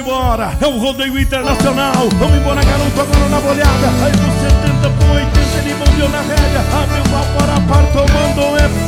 embora, é o rodeio internacional. Vamos embora, garoto, agora na bolhada. Aí do 70 pro 80 ele bombeou na rédea. Abriu o pau para a par, tomando é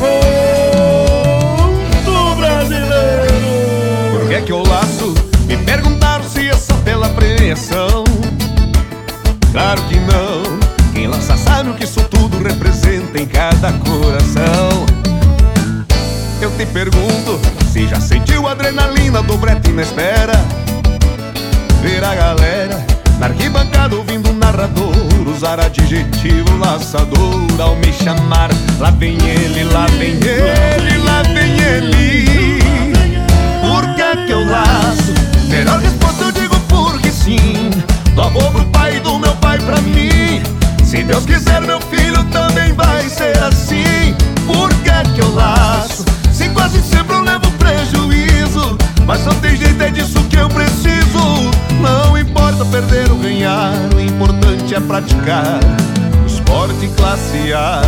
ponto brasileiro. Por que que eu laço? Me perguntaram se é só pela pressão. Claro que não. Quem lança sabe o que isso tudo representa em cada coração. Eu te pergunto se já sentiu a adrenalina do brete na espera. Ver a galera na arquibancada ouvindo o narrador usar adjetivo laçador ao me chamar. Lá vem ele, lá vem ele, lá vem ele. Por que que eu laço? Melhor resposta eu digo porque sim. Do avô pro pai e do meu pai pra mim. Se Deus quiser meu filho também vai ser assim. Por que que eu laço? Se quase sempre eu levo prejuízo, mas só tem jeito, é disso que eu preciso. Não importa perder ou ganhar, o importante é praticar o esporte classe A.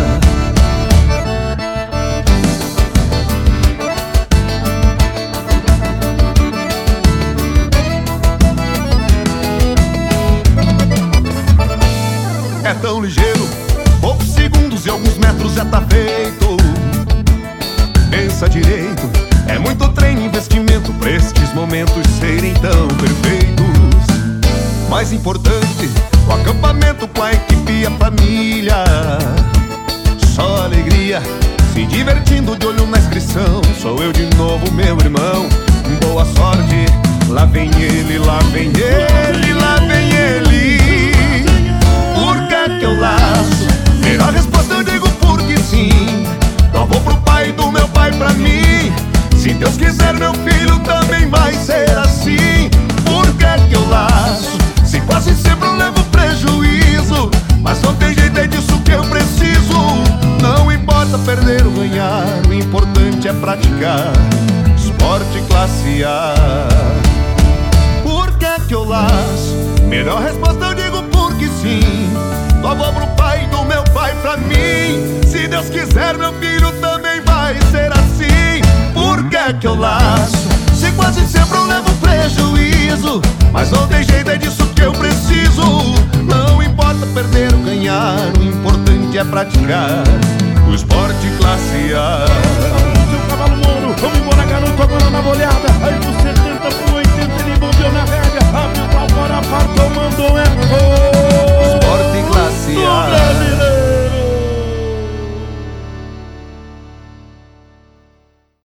É tão ligeiro, poucos segundos e alguns metros já tá feito. Pensa direito, é muito treino e investimento pra estes momentos serem tão perfeitos. Mais importante, o acampamento com a equipe e a família. Só alegria, se divertindo de olho na inscrição. Sou eu de novo, meu irmão, boa sorte. Lá vem ele, lá vem ele, lá vem ele. Por que que eu laço? Melhor resposta eu digo porque sim. Do avô pro pai e do meu pai pra mim. Se Deus quiser meu filho também vai ser assim. Por que que eu laço? Se quase sempre eu levo prejuízo, mas não tem jeito, é disso que eu preciso. Não importa perder ou ganhar, o importante é praticar esporte classe A. Por que que eu laço? Melhor resposta eu digo porque sim. Do avô pro pai e do meu pai pra mim. Se Deus quiser meu filho também vai ser assim. Por que que eu laço? Se quase sempre eu levo prejuízo, mas não tem jeito, é disso que eu preciso. Não importa perder ou ganhar, o importante é praticar o esporte classe A. Seu cavalo mono